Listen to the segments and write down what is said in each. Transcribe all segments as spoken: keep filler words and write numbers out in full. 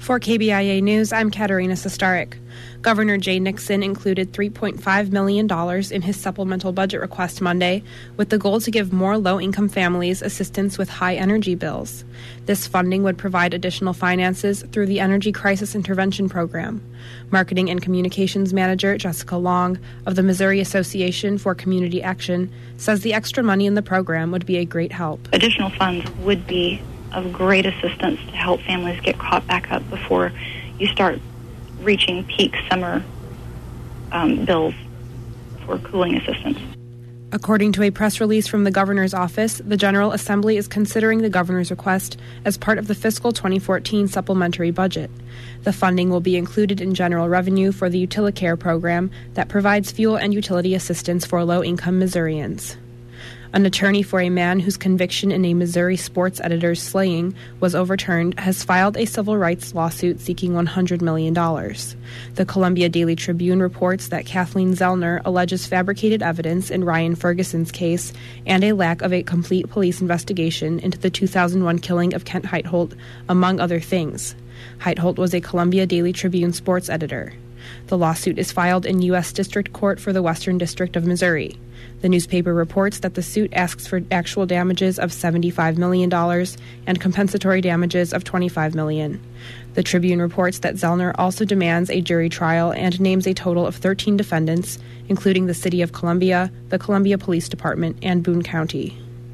For K B I A News, I'm Katerina Sestarik. Governor Jay Nixon included three point five million dollars in his supplemental budget request Monday, with the goal to give more low-income families assistance with high energy bills. This funding would provide additional finances through the Energy Crisis Intervention Program. Marketing and Communications Manager Jessica Long of the Missouri Association for Community Action says the extra money in the program would be a great help. Additional funds would be of great assistance to help families get caught back up before you start reaching peak summer um, bills for cooling assistance. According to a press release from the governor's office, the General Assembly is considering the governor's request as part of the fiscal twenty fourteen supplementary budget. The funding will be included in general revenue for the Utilicare program that provides fuel and utility assistance for low-income Missourians. An attorney for a man whose conviction in a Missouri sports editor's slaying was overturned has filed a civil rights lawsuit seeking one hundred million dollars. The Columbia Daily Tribune reports that Kathleen Zellner alleges fabricated evidence in Ryan Ferguson's case and a lack of a complete police investigation into the two thousand one killing of Kent Heitholt, among other things. Heitholt was a Columbia Daily Tribune sports editor. The lawsuit is filed in U S District Court for the Western District of Missouri. The newspaper reports that the suit asks for actual damages of seventy-five million dollars and compensatory damages of twenty-five million dollars. The Tribune reports that Zellner also demands a jury trial and names a total of thirteen defendants, including the City of Columbia, the Columbia Police Department, and Boone County.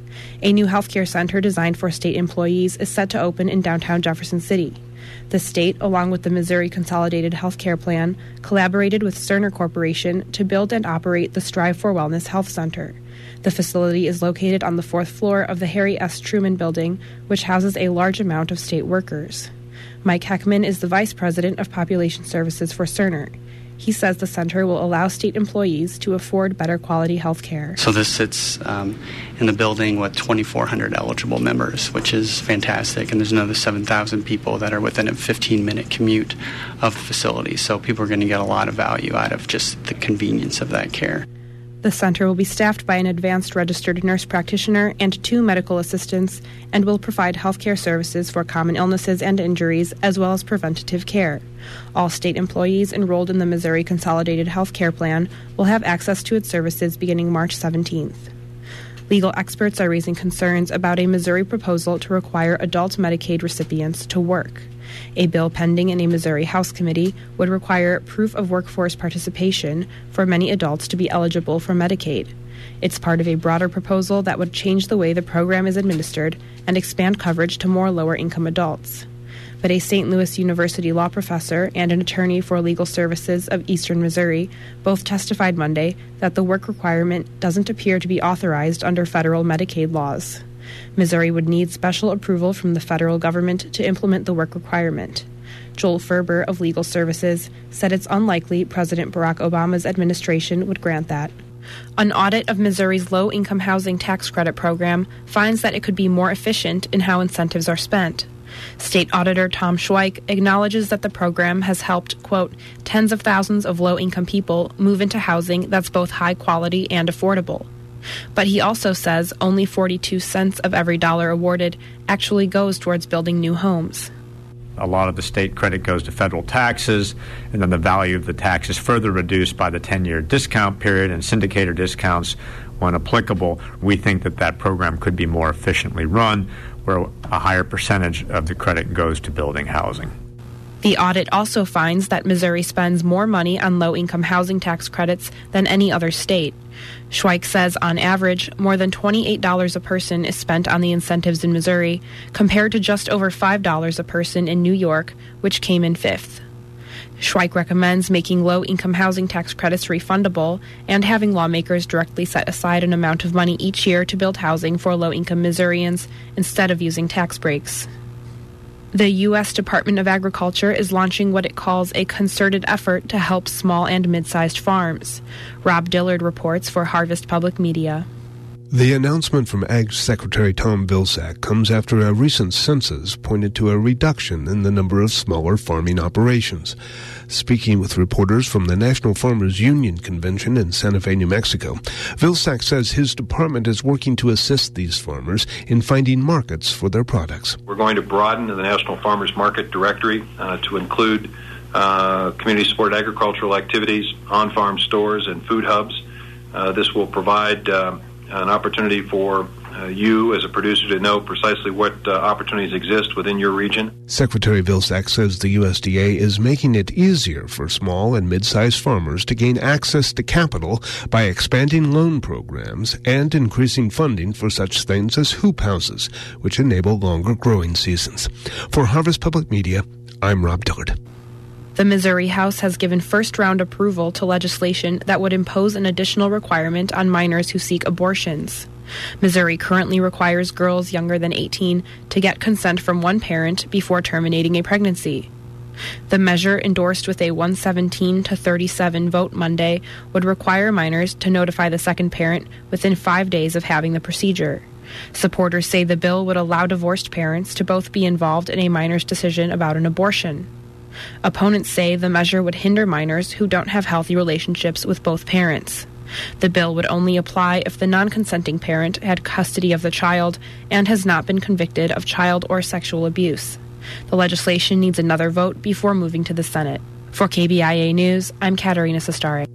A new healthcare center designed for state employees is set to open in downtown Jefferson City. The state, along with the Missouri Consolidated Healthcare Plan, collaborated with Cerner Corporation to build and operate the Strive for Wellness Health Center. The facility is located on the fourth floor of the Harry S. Truman Building, which houses a large amount of state workers. Mike Heckman is the Vice President of Population Services for Cerner. He says the center will allow state employees to afford better quality health care. So this sits um, in the building with twenty-four hundred eligible members, which is fantastic. And there's another seven thousand people that are within a fifteen-minute commute of the facility. So people are going to get a lot of value out of just the convenience of that care. The center will be staffed by an advanced registered nurse practitioner and two medical assistants and will provide health care services for common illnesses and injuries as well as preventative care. All state employees enrolled in the Missouri Consolidated Health Care Plan will have access to its services beginning March seventeenth. Legal experts are raising concerns about a Missouri proposal to require adult Medicaid recipients to work. A bill pending in a Missouri House committee would require proof of workforce participation for many adults to be eligible for Medicaid. It's part of a broader proposal that would change the way the program is administered and expand coverage to more lower-income adults. But a Saint Louis University law professor and an attorney for legal services of Eastern Missouri both testified Monday that the work requirement doesn't appear to be authorized under federal Medicaid laws. Missouri would need special approval from the federal government to implement the work requirement. Joel Ferber of Legal Services said it's unlikely President Barack Obama's administration would grant that. An audit of Missouri's low-income housing tax credit program finds that it could be more efficient in how incentives are spent. State Auditor Tom Schweik acknowledges that the program has helped, quote, tens of thousands of low-income people move into housing that's both high quality and affordable. But he also says only forty-two cents of every dollar awarded actually goes towards building new homes. A lot of the state credit goes to federal taxes, and then the value of the tax is further reduced by the ten-year discount period and syndicator discounts when applicable. We think that that program could be more efficiently run, where a higher percentage of the credit goes to building housing. The audit also finds that Missouri spends more money on low-income housing tax credits than any other state. Schweik says, on average, more than twenty-eight dollars a person is spent on the incentives in Missouri, compared to just over five dollars a person in New York, which came in fifth. Schweik recommends making low-income housing tax credits refundable and having lawmakers directly set aside an amount of money each year to build housing for low-income Missourians instead of using tax breaks. The U S Department of Agriculture is launching what it calls a concerted effort to help small and mid-sized farms. Rob Dillard reports for Harvest Public Media. The announcement from Ag Secretary Tom Vilsack comes after a recent census pointed to a reduction in the number of smaller farming operations. Speaking with reporters from the National Farmers Union Convention in Santa Fe, New Mexico, Vilsack says his department is working to assist these farmers in finding markets for their products. We're going to broaden the National Farmers Market Directory uh, to include uh, community-supported agricultural activities, on-farm stores, and food hubs. Uh, this will provide uh, an opportunity for uh, you as a producer to know precisely what uh, opportunities exist within your region. Secretary Vilsack says the U S D A is making it easier for small and mid-sized farmers to gain access to capital by expanding loan programs and increasing funding for such things as hoop houses, which enable longer growing seasons. For Harvest Public Media, I'm Rob Dillard. The Missouri House has given first-round approval to legislation that would impose an additional requirement on minors who seek abortions. Missouri currently requires girls younger than eighteen to get consent from one parent before terminating a pregnancy. The measure, endorsed with a one seventeen to thirty-seven vote Monday, would require minors to notify the second parent within five days of having the procedure. Supporters say the bill would allow divorced parents to both be involved in a minor's decision about an abortion. Opponents say the measure would hinder minors who don't have healthy relationships with both parents. The bill would only apply if the non-consenting parent had custody of the child and has not been convicted of child or sexual abuse. The legislation needs another vote before moving to the Senate. For K B I A News, I'm Katerina Sestari.